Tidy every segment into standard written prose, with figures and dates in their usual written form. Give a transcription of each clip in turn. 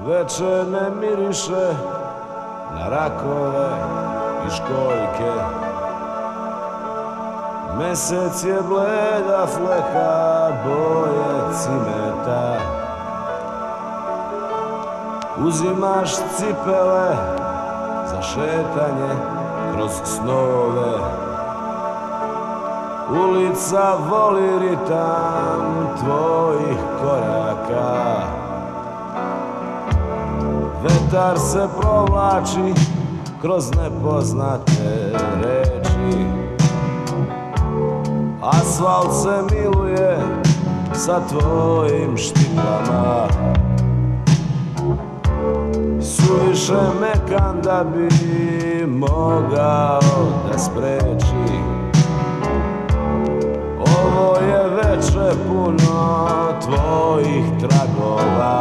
Veče ne miriše na rakove i školjke. Mesec je bleda fleka boje cimeta. Uzimaš cipele za šetanje kroz snove. Ulica voli ritam tvojih koraka. Vetar se provlači kroz nepoznate reči. Asfalt se miluje sa tvojim štiklama. Suviše mekan da bi mogao da spreči. Ovo je veče puno tvojih tragova.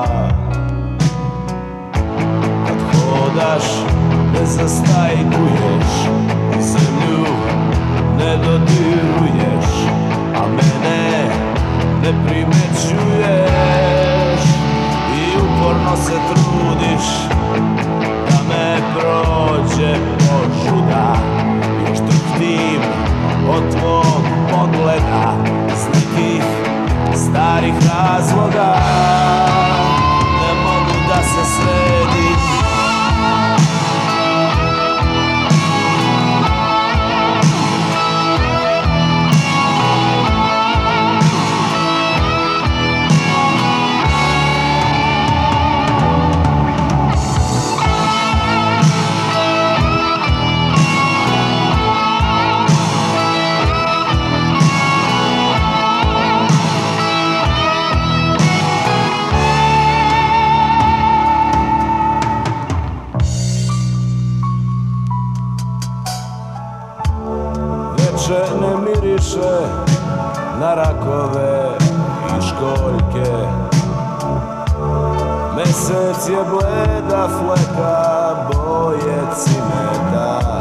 Kad hodaš ne zastajkuješ, zemlju ne dodiruješ, a mene ne primećuješ. I uporno se trudiš da me prođe požuda. Još drhtim od tvog pogleda iz nekih starih razloga. Ne mogu da se sredim. Veče ne miriše na rakove i školjke. Mesec je bleda fleka boje cimeta.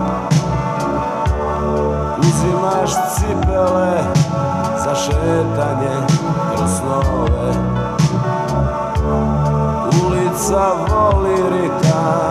Uzimaš cipele za šetanje kroz snove. Ulica voli ritam